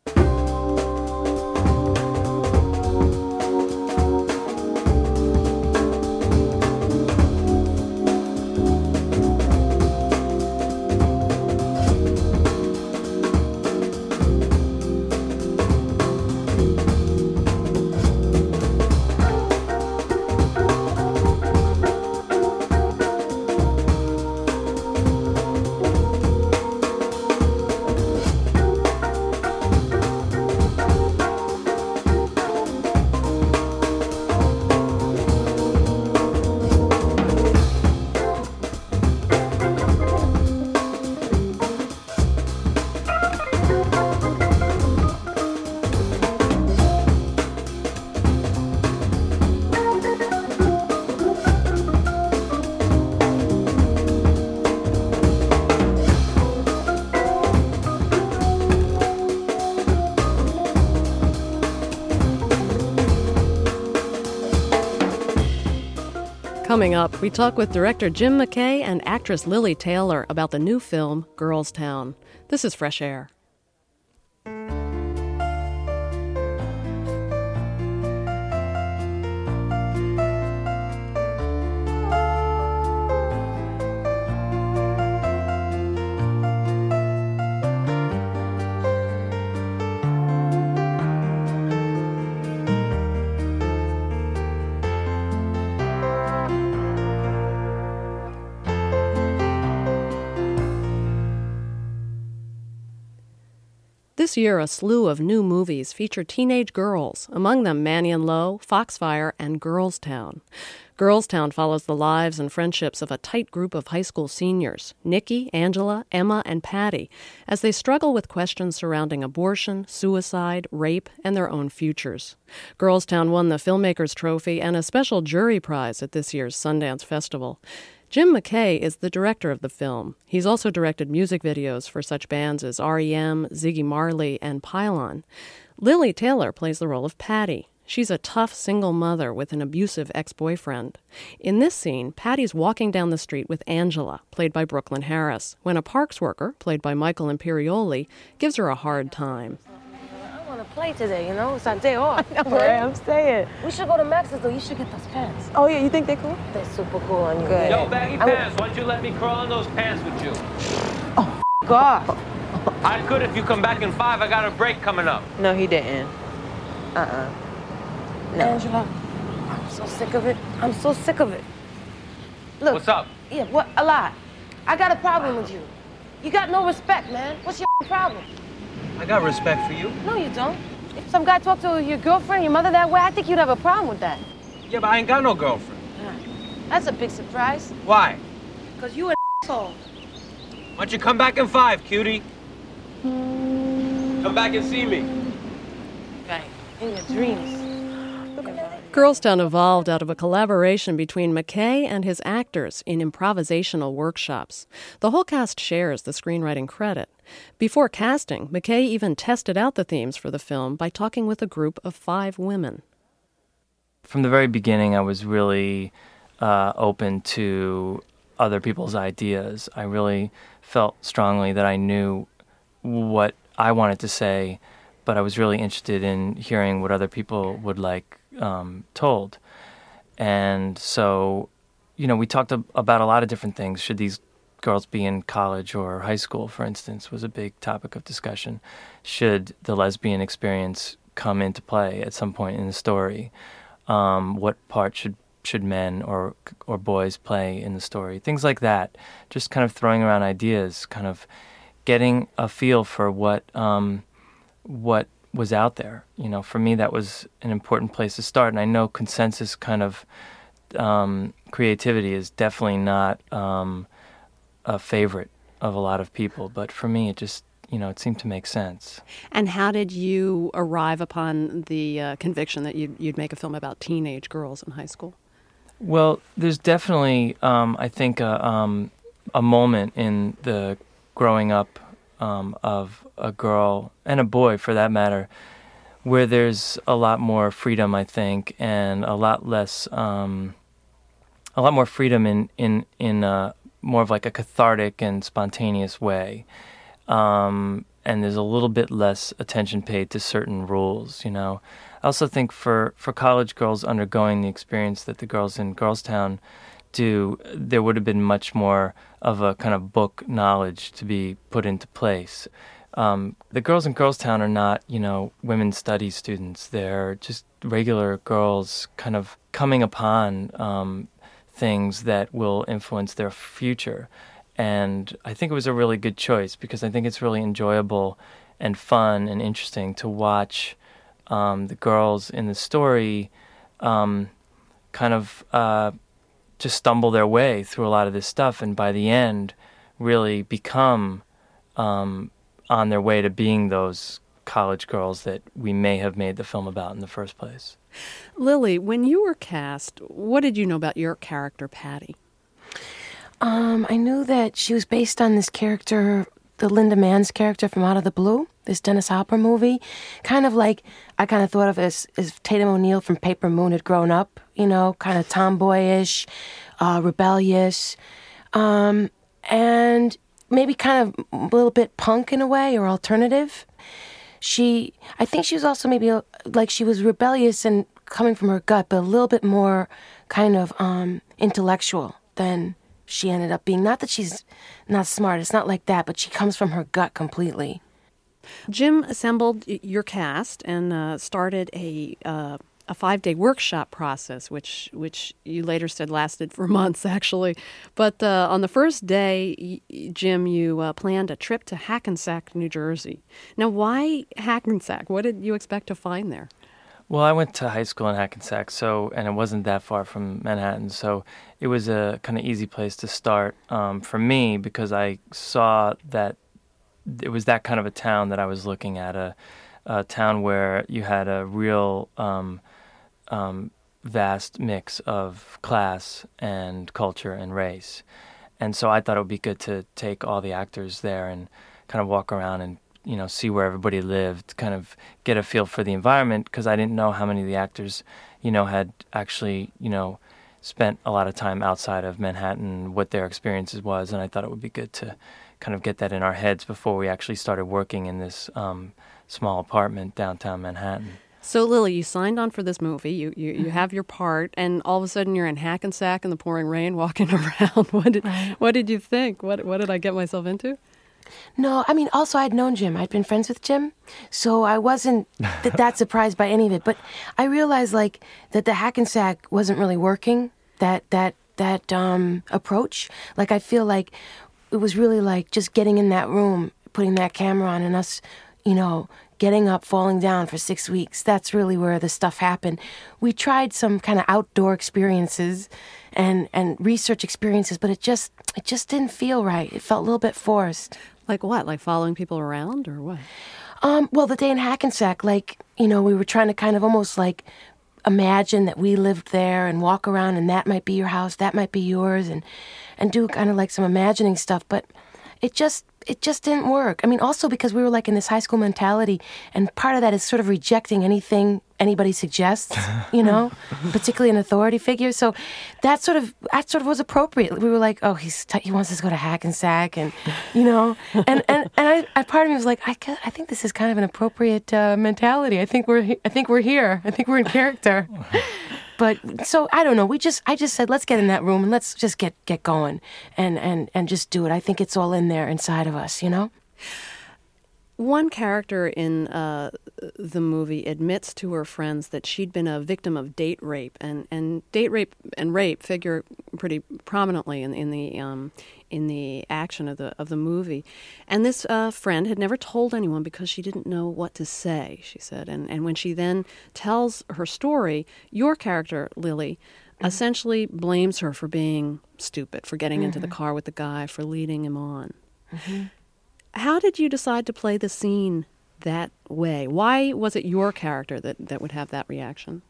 Coming up, we talk with director Jim McKay and actress Lili Taylor about the new film, Girls Town. This is Fresh Air. This year, a slew of new movies feature teenage girls, among them Mannion Low, Foxfire, and Girls Town. Girls Town follows the lives and friendships of a tight group of high school seniors, Nikki, Angela, Emma, and Patty, as they struggle with questions surrounding abortion, suicide, rape, and their own futures. Girls Town won the Filmmakers Trophy and a special jury prize at this year's Sundance Festival. Jim McKay is the director of the film. He's also directed music videos for such bands as R E M, Ziggy Marley, and Pylon. Lili Taylor plays the role of Patty. She's a tough single mother with an abusive ex-boyfriend. In this scene, Patty's walking down the street with Angela, played by Brooklyn Harris, when a parks worker, played by Michael Imperioli, gives her a hard time. I want to play today, you know? It's our day off. I know, right? I'm saying. We should go to Max's, though. You should get those pants. Oh, yeah, you think they're cool? They're super cool on you. Good. Yo, baggy pants, why don't you let me crawl in those pants with you? Oh, God. I could if you come back in five. I got a break coming up. No, he didn't. Uh-uh. No. Angela, I'm so sick of it. I'm so sick of it. Look. What's up? Yeah, what? A lot. I got a problem with you. You got no respect, man. What's your problem? I got respect for you. No, you don't. If some guy talked to your girlfriend, your mother that way, I think you'd have a problem with that. Yeah, but I ain't got no girlfriend. Yeah. That's a big surprise. Why? Because you an asshole. Why don't you come back in five, cutie? Come back and see me. Right. In your dreams. Girls Town evolved out of a collaboration between McKay and his actors in improvisational workshops. The whole cast shares the screenwriting credit. Before casting, McKay even tested out the themes for the film by talking with a group of five women. From the very beginning, I was really uh, open to other people's ideas. I really felt strongly that I knew what I wanted to say, but I was really interested in hearing what other people would like um, told. And so, you know, we talked ab- about a lot of different things. Should these girls be in college or high school, for instance, was a big topic of discussion. Should the lesbian experience come into play at some point in the story? Um, what part should should men or or boys play in the story? Things like that. Just kind of throwing around ideas, kind of getting a feel for what um, what was out there. You know, for me, that was an important place to start. And I know consensus kind of um, creativity is definitely not um, a favorite of a lot of people, but for me, it just, you know, it seemed to make sense. And how did you arrive upon the uh, conviction that you'd, you'd make a film about teenage girls in high school? Well, there's definitely, um, I think, a, um, a moment in the growing up um, of a girl, and a boy for that matter, where there's a lot more freedom, I think, and a lot less, um, a lot more freedom in, in, in uh, more of like a cathartic and spontaneous way. Um, and there's a little bit less attention paid to certain rules, you know. I also think for, for college girls undergoing the experience that the girls in Girlstown do, there would have been much more of a kind of book knowledge to be put into place. Um, the girls in Girlstown are not, you know, women's studies students. They're just regular girls kind of coming upon um, things that will influence their future. And I think it was a really good choice because I think it's really enjoyable and fun and interesting to watch um, the girls in the story um, kind of uh, just stumble their way through a lot of this stuff, and by the end really become um, on their way to being those college girls that we may have made the film about in the first place. Lily, when you were cast, what did you know about your character, Patty? Um, I knew that she was based on this character, the Linda Mann's character from Out of the Blue, this Dennis Hopper movie. Kind of like, I kind of thought of it as, as Tatum O'Neal from Paper Moon had grown up, you know, kind of tomboyish, uh, rebellious, um, and maybe kind of a little bit punk in a way, or alternative. She, I think she was also maybe a, like she was rebellious and coming from her gut, but a little bit more kind of um, intellectual than she ended up being. Not that she's not smart, it's not like that, but she comes from her gut completely. Jim assembled your cast and uh, started a uh, a five-day workshop process, which which you later said lasted for months, actually. But uh, on the first day, Jim, you uh, planned a trip to Hackensack, New Jersey. Now, why Hackensack? What did you expect to find there? Well, I went to high school in Hackensack, so and it wasn't that far from Manhattan, so it was a kind of easy place to start um, for me because I saw that it was that kind of a town that I was looking at, a, a town where you had a real um, um, vast mix of class and culture and race. And so I thought it would be good to take all the actors there and kind of walk around and, you know, see where everybody lived, kind of get a feel for the environment, because I didn't know how many of the actors, you know, had actually, you know, spent a lot of time outside of Manhattan, what their experiences was, and I thought it would be good to kind of get that in our heads before we actually started working in this um, small apartment downtown Manhattan. So, Lily, you signed on for this movie. You, you you have your part, and all of a sudden you're in Hackensack in the pouring rain, walking around. What did what did you think? What what did I get myself into? No, I mean, also I'd known Jim. I'd been friends with Jim, so I wasn't th- that surprised by any of it. But I realized, like, that the Hackensack wasn't really working, that that that um, approach. Like, I feel like it was really like just getting in that room, putting that camera on, and us, you know, getting up, falling down for six weeks. That's really where the stuff happened. We tried some kind of outdoor experiences and, and research experiences, but it just it just didn't feel right. It felt a little bit forced. Like what? Like following people around or what? Um, well, the day in Hackensack, like, you know, we were trying to kind of almost like imagine that we lived there and walk around and that might be your house, that might be yours, and, and do kind of like some imagining stuff. But it just, it just didn't work. I mean, also because we were like in this high school mentality, and part of that is sort of rejecting anything anybody suggests, you know, particularly an authority figure. So that sort of that sort of was appropriate. We were like, oh, he's t- he wants us to go to Hackensack, and you know, and and and I, I part of me was like, I guess, I think this is kind of an appropriate uh, mentality. I think we're he- I think we're here. I think we're in character. But so I don't know. We just I just said let's get in that room and let's just get, get going and, and, and just do it. I think it's all in there inside of us, you know. One character in uh, the movie admits to her friends that she'd been a victim of date rape, and, and date rape and rape figure pretty prominently in, in the um, in the action of the of the movie. And this uh, friend had never told anyone because she didn't know what to say. She said, and and when she then tells her story, your character Lily mm-hmm. essentially blames her for being stupid, for getting mm-hmm. into the car with the guy, for leading him on. Mm-hmm. How did you decide to play the scene that way? Why was it your character that, that would have that reaction?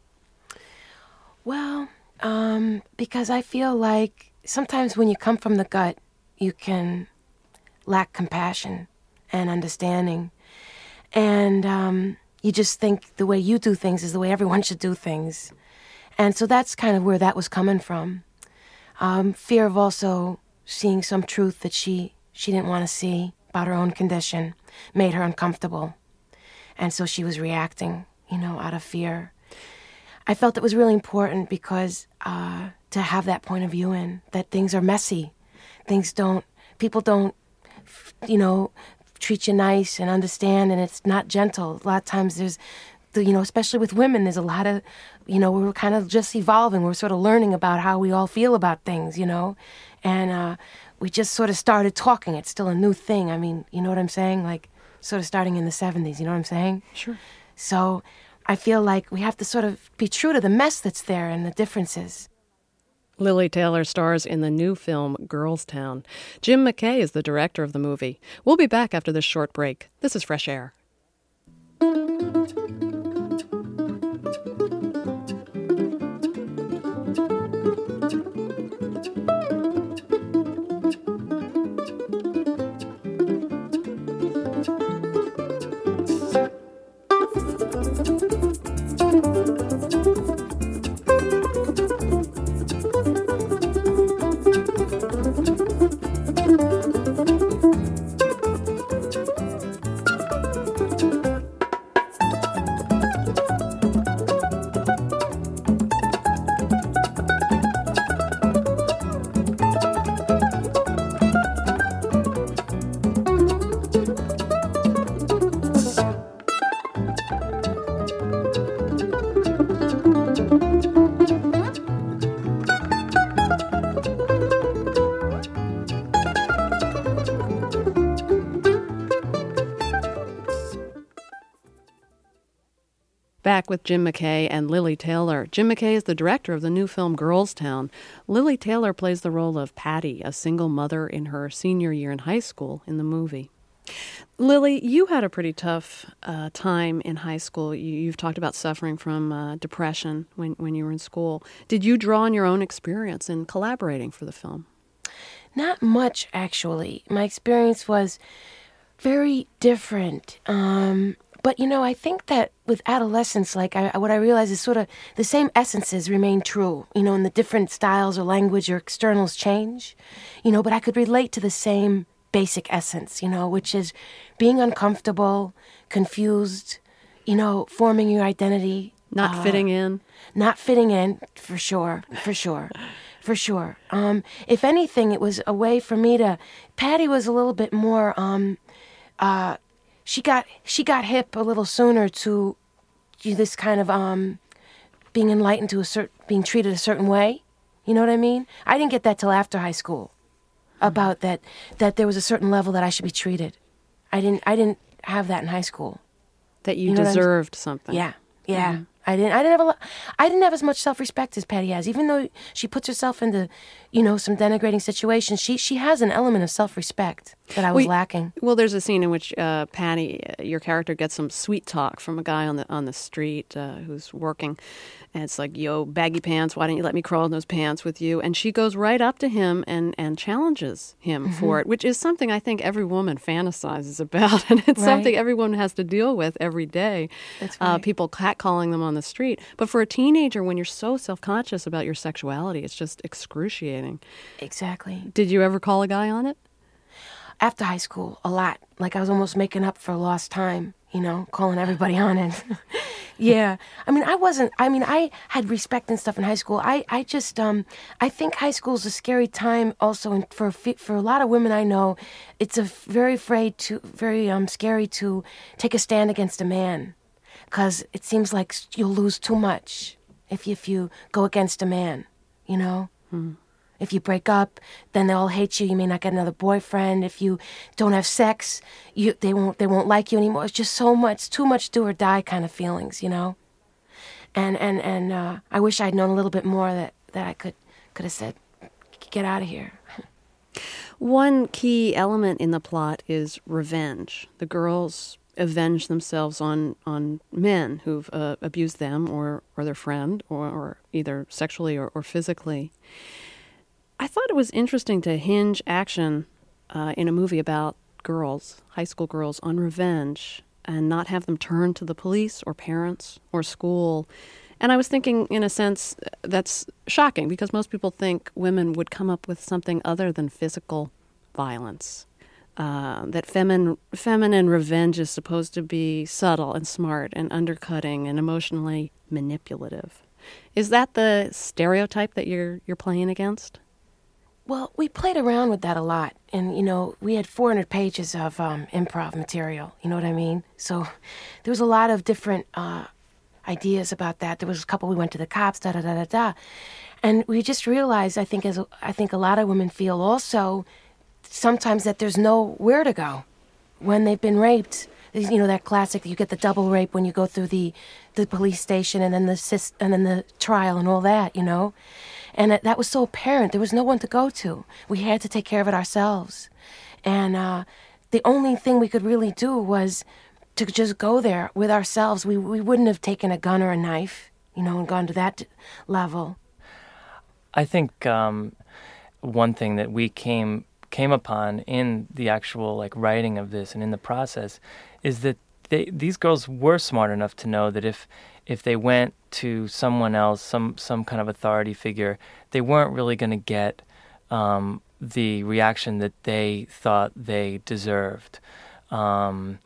Well, um, because I feel like sometimes when you come from the gut, you can lack compassion and understanding. And um, you just think the way you do things is the way everyone should do things. And so that's kind of where that was coming from. Um, fear of also seeing some truth that she, she didn't want to see about her own condition made her uncomfortable. And so she was reacting, you know, out of fear. I felt it was really important because uh, to have that point of view in, that things are messy. Things don't, people don't, you know, treat you nice and understand, and it's not gentle. A lot of times there's, the, you know, especially with women, there's a lot of, you know, we're kind of just evolving. We're sort of learning about how we all feel about things, you know. And uh, we just sort of started talking. It's still a new thing. I mean, you know what I'm saying? Like, sort of starting in the seventies, you know what I'm saying? Sure. So I feel like we have to sort of be true to the mess that's there and the differences. Lili Taylor stars in the new film Girls Town. Jim McKay is the director of the movie. We'll be back after this short break. This is Fresh Air. Back with Jim McKay and Lili Taylor. Jim McKay is the director of the new film Girls Town. Lili Taylor plays the role of Patty, a single mother in her senior year in high school in the movie. Lili, you had a pretty tough uh, time in high school. You, you've talked about suffering from uh, depression when, when you were in school. Did you draw on your own experience in collaborating for the film? Not much, actually. My experience was very different. Um, but, you know, I think that with adolescence, like, I, what I realized is sort of the same essences remain true, you know, and the different styles or language or externals change, you know, but I could relate to the same basic essence, you know, which is being uncomfortable, confused, you know, forming your identity. Not uh, fitting in. Not fitting in, for sure, for sure. For sure. Um, if anything, it was a way for me to... Patty was a little bit more... Um, uh, she got she got hip a little sooner to this kind of um, being enlightened to a certain... being treated a certain way. You know what I mean? I didn't get that till after high school. Mm-hmm. About that, that there was a certain level that I should be treated. I didn't I didn't have that in high school. That you, you know deserved something. Yeah, yeah. Mm-hmm. I didn't. I didn't have a. lo- I didn't have as much self-respect as Patty has. Even though she puts herself into, you know, some denigrating situations, she she has an element of self-respect that I was well, lacking. Well, there's a scene in which uh, Patty, uh, your character, gets some sweet talk from a guy on the on the street uh, who's working, and it's like, "Yo, baggy pants, why don't you let me crawl in those pants with you?" And she goes right up to him and and challenges him Mm-hmm. for it, which is something I think every woman fantasizes about, and it's Right. something every woman has to deal with every day. That's Uh, right. people catcalling them on the street. But for a teenager, when you're so self-conscious about your sexuality, it's just excruciating. Exactly. Did you ever call a guy on it? After high school, a lot. Like I was almost making up for lost time, you know, calling everybody on it. Yeah. I mean, I wasn't, I mean, I had respect and stuff in high school. I, I just, um, I think high school is a scary time also and for, fe- for a lot of women I know. It's a very afraid to, very um, scary to take a stand against a man because it seems like you'll lose too much if you, if you go against a man, you know? Hmm. If you break up, then they'll all hate you. You may not get another boyfriend. If you don't have sex, you they won't they won't like you anymore. It's just so much, too much do or die kind of feelings, you know. And and and uh, I wish I'd known a little bit more that, that I could could have said, get out of here. One key element in the plot is revenge. The girls avenge themselves on, on men who've uh, abused them or, or their friend, or, or either sexually or, or physically. I thought it was interesting to hinge action uh, in a movie about girls, high school girls, on revenge and not have them turn to the police or parents or school. And I was thinking, in a sense, that's shocking because most people think women would come up with something other than physical violence. Uh, that femin- feminine revenge is supposed to be subtle and smart and undercutting and emotionally manipulative. Is that the stereotype that you're you're playing against? Well, we played around with that a lot. And, you know, we had four hundred pages of um, improv material. You know what I mean? So there was a lot of different uh, ideas about that. There was a couple we went to the cops, da da da da da. And we just realized, I think, as a, I think a lot of women feel also sometimes that there's nowhere to go when they've been raped. You know, that classic, you get the double rape when you go through the, the police station and then the sis- and then the trial and all that, you know? And that, that was so apparent. There was no one to go to. We had to take care of it ourselves. And uh, the only thing we could really do was to just go there with ourselves. We we wouldn't have taken a gun or a knife, you know, and gone to that level. I think um, one thing that we came came upon in the actual like writing of this and in the process is that they, these girls were smart enough to know that if if they went to someone else, some some kind of authority figure, they weren't really going to get um, the reaction that they thought they deserved. Um,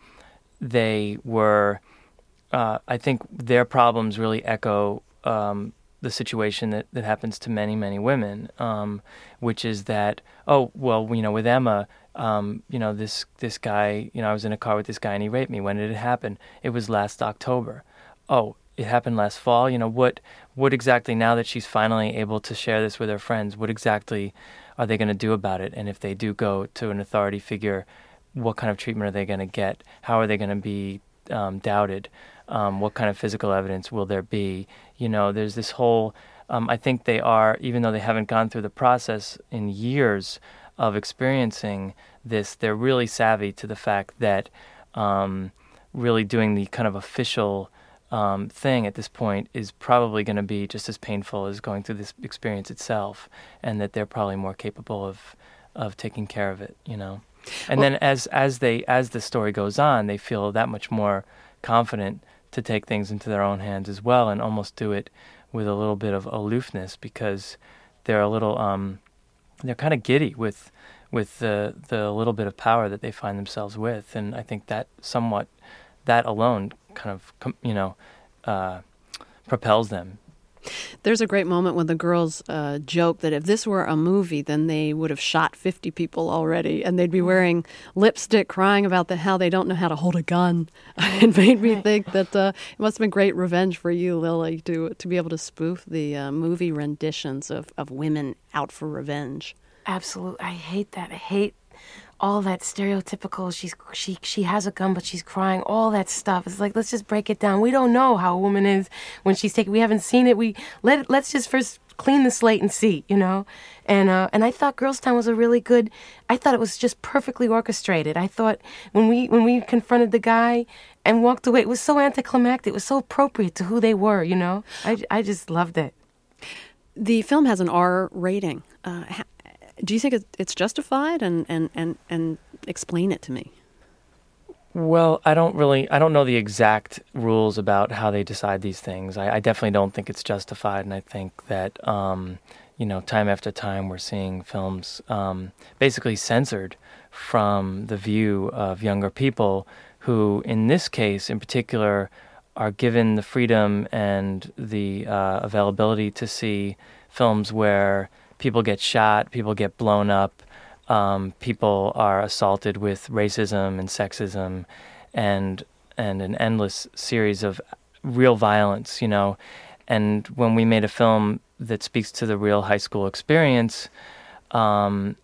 they were, uh, I think, their problems really echo um, the situation that, that happens to many, many women, um, which is that, oh, well, you know, with Emma, um, you know, this this guy, you know, I was in a car with this guy and he raped me. When did it happen? It was last October. Oh, it happened last fall. You know, what what exactly, now that she's finally able to share this with her friends, what exactly are they going to do about it? And if they do go to an authority figure, what kind of treatment are they going to get? How are they going to be um, doubted? Um, what kind of physical evidence will there be? You know, there's this whole, um, I think they are, even though they haven't gone through the process in years of experiencing this, they're really savvy to the fact that um, really doing the kind of official um, thing at this point is probably going to be just as painful as going through this experience itself, and that they're probably more capable of, of taking care of it, you know. And well, then as as they as the story goes on, they feel that much more confident to take things into their own hands as well, and almost do it with a little bit of aloofness, because they're a little um, they're kind of giddy with with the the little bit of power that they find themselves with, and I think that somewhat that alone kind of you know uh, propels them. There's a great moment when the girls uh, joke that if this were a movie, then they would have shot fifty people already, and they'd be wearing lipstick, crying about the how they don't know how to hold a gun. It made me think that uh, it must have been great revenge for you, Lily, to to be able to spoof the uh, movie renditions of, of women out for revenge. Absolutely. I hate that. I hate all that stereotypical, she's she she has a gun but she's crying, all that stuff. It's like, let's just break it down. We don't know how a woman is when she's taken. We haven't seen it. We let it, let's just first clean the slate and see, you know. And uh, and I thought Girls Town was a really good. I thought it was just perfectly orchestrated. I thought when we when we confronted the guy and walked away, it was so anticlimactic. It was so appropriate to who they were, you know. I I just loved it. The film has an R rating. Uh, do you think it's justified? And, and, and, and explain it to me. Well, I don't really, I don't know the exact rules about how they decide these things. I, I definitely don't think it's justified, and I think that, um, you know, time after time we're seeing films um, basically censored from the view of younger people who, in this case in particular, are given the freedom and the uh, availability to see films where people get shot, people get blown up, um, people are assaulted with racism and sexism, and and an endless series of real violence, you know. And when we made a film that speaks to the real high school experience, um,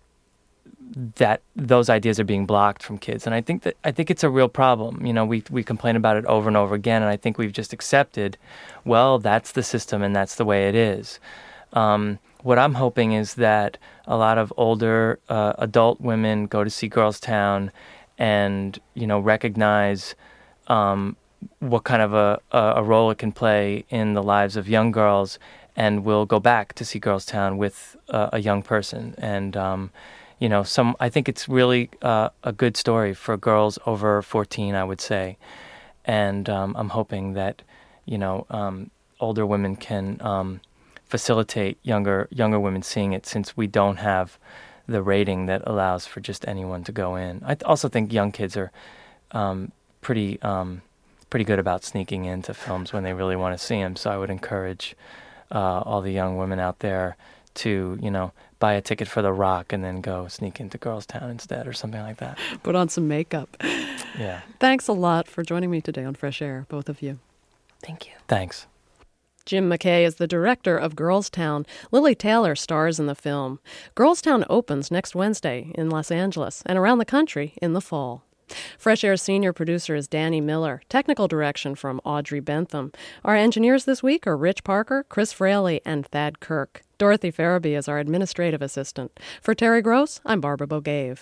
that those ideas are being blocked from kids, and I think that I think it's a real problem. You know, we we complain about it over and over again, and I think we've just accepted, well, that's the system and that's the way it is. Um, what I'm hoping is that a lot of older uh, adult women go to see Girls Town, and you know recognize um, what kind of a, a role it can play in the lives of young girls, and will go back to see Girls Town with uh, a young person. And um, you know, some I think it's really uh, a good story for girls over fourteen, I would say, and um, I'm hoping that you know um, older women can um, facilitate younger younger women seeing it, since we don't have the rating that allows for just anyone to go in. I th- also think young kids are um, pretty um, pretty good about sneaking into films when they really want to see them. So I would encourage uh, all the young women out there to, you know, buy a ticket for The Rock and then go sneak into Girls Town instead, or something like that. Put on some makeup. Yeah. Thanks a lot for joining me today on Fresh Air, both of you. Thank you. Thanks. Jim McKay is the director of Girls Town. Lily Taylor stars in the film. Girls Town opens next Wednesday in Los Angeles and around the country in the fall. Fresh Air's senior producer is Danny Miller. Technical direction from Audrey Bentham. Our engineers this week are Rich Parker, Chris Fraley, and Thad Kirk. Dorothy Farabee is our administrative assistant. For Terry Gross, I'm Barbara Bogave.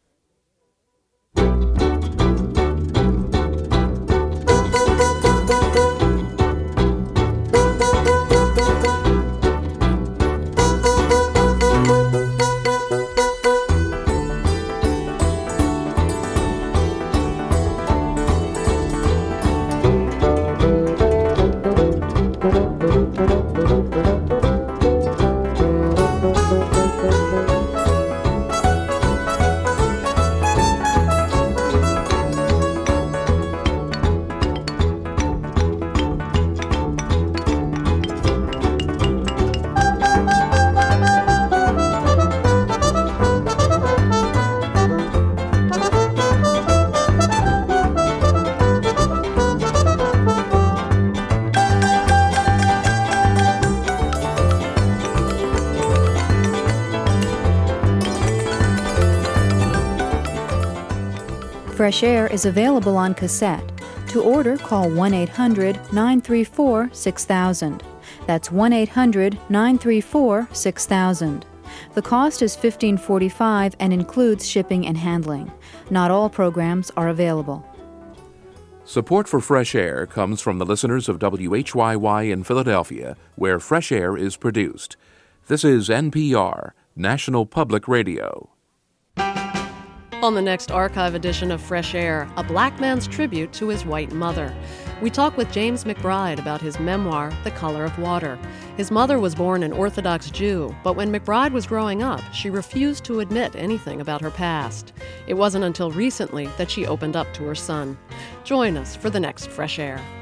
Fresh Air is available on cassette. To order, call one eight hundred nine three four six thousand. That's one eight hundred nine three four six thousand. The cost is fifteen forty-five and includes shipping and handling. Not all programs are available. Support for Fresh Air comes from the listeners of W H Y Y in Philadelphia, where Fresh Air is produced. This is N P R, National Public Radio. On the next archive edition of Fresh Air, a black man's tribute to his white mother. We talk with James McBride about his memoir, The Color of Water. His mother was born an Orthodox Jew, but when McBride was growing up, she refused to admit anything about her past. It wasn't until recently that she opened up to her son. Join us for the next Fresh Air.